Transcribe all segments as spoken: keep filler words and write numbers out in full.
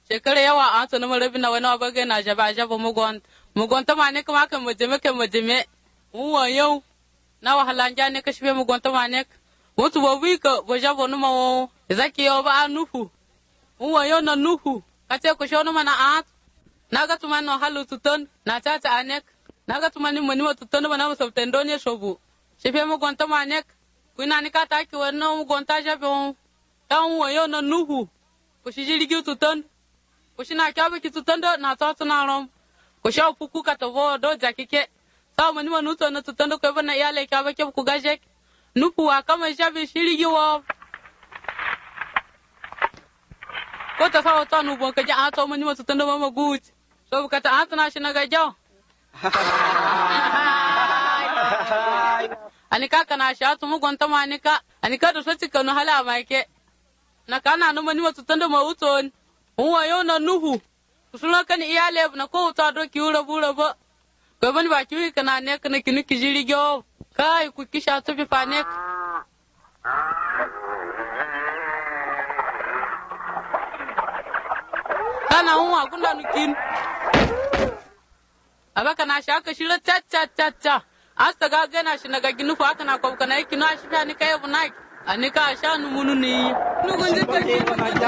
shekara yawa an tsani marabi na wani abaga na jaba jaba mugon mugon ta mane kuma kan mujime kan mujime uwa yau na wahala ja ne ka shibe mugon ta mane mutu bobi ka bo jabo no ma zaki yo ba nuhu uwa yau na nuhu kace ko shono mana a naga tuma no halu tuton na tata anek naga tuma ni moni tuton bana musabtendo ne shobu shibe mugon ta mane kuna ni ka ta ki wannan mugon ta jabo dan uwa yau na nuhu ko shi jirgi tuton ko shi na kyabe ki tuton do na tata na rom ko sha puku ka to bo do jakike sa mani manu to na tuton do ko bana yale kyabe ke ku gaje nufu wa kama shabe shirigi wo ko ta sa to nu bo ka ja to mani matu tuton do mama gut so ka ta atna shi na gajo ani ka kana sha to mu gonta manika ani ka do so tika no hala maike na kana no mani matu tuton do ma uton uwa yo na nuhu kusula kan iyale na ko ta do ki ura bura ba ko ban ba ki kana ne kana kinu ki jiri go kai ku kisha to bi panek kana uwa kunda nukin aba kana shaka shira cha cha cha cha asta ga gana shi naga ginu fa kana ko kana kinu ashi fa ni kai bunai ani ka sha nu munu ni nu gonje ta ki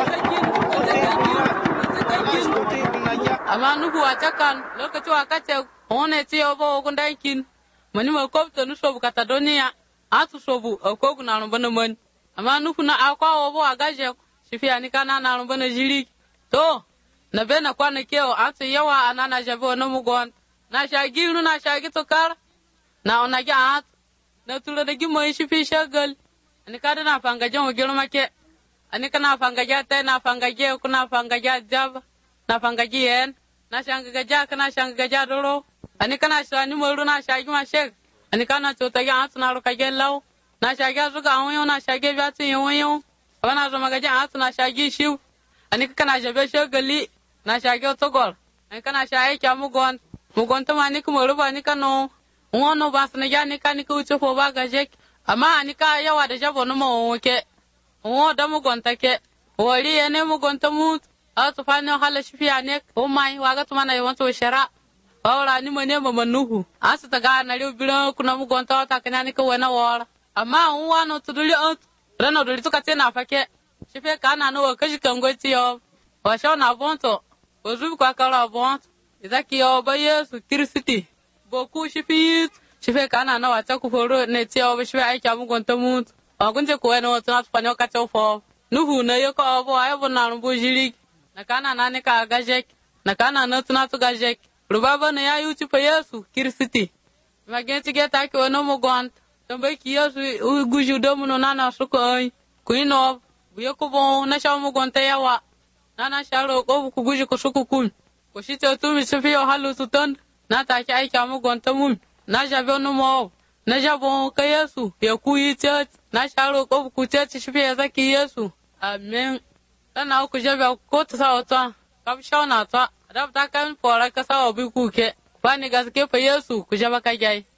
ama nuhu achakan lokaci wakati one ti obo kundankin mani ma kopto nu sobu katadonia atu sobu okogu na rumbana man ama nuhu na akwa obo agaje sifia ni kana na rumbana jiri to na bena kwana keo atu yawa anana jabo no mugon na shagi nu na shagi to kar na onaga at na tulo de gimo sifi shagal ani kada na fanga jan ogiro make ani kana fanga jata na fanga je kuna fanga jab na fanga jien na shanga gaja kana shanga gaja doro ani kana shani moru na shagi ma shek ani kana chota ya atna ro kage law na shagi azuga onyo na shagi byati yonyo wana zo magaja atna shagi shiu ani kana jabe shagali na shagi otogol ani kana shai kya mugon mugon to mani ko moru bani kano wono basna ya ni kani ko chofo ba gaje ama ani ka yawa da jabo no mo ke wo da mugon take wori ene mugon to mut atu fani hala shifia nek o mai waga tumana yonto shara ora ni mone mama nuhu asu taga na ri biro kuna mu gonta ta kanani ko wena wala amma unwa no tuduli ot rano duli to katena fake shife kana no kaji kangoti yo wa shona bonto ozu kwa kala bonto izaki yo ba yesu kirisiti boku shifit shife kana na wacha ku foro ne tiyo ba shife ai kyamu gonta mut agunje ko wena wato na fanyo ka tofo nuhu na yo ko abo ayo bona rumbu jiri na kana nane ka gajek na kana na tuna to gajek rubaba na ya yuti pa yesu kirisiti magenti geta ki ono mugon tambe ki yesu guju do muno nana suko ai kuino buye ko bon na sha mugon ta yawa nana sharo ko ku guju ko suko kun ko shite to mi sefi yo halu tuton na ta ki ai ka mugon ta mun na jabe no mo na jabo ka yesu ya ku yi church na sharo ko ku church shifi ya zaki yesu amen kana ku jabe ko ta sa ota kam shauna ta rab ta kan fora ka sa obi kuke bani gaske fa yesu ku jaba ka gai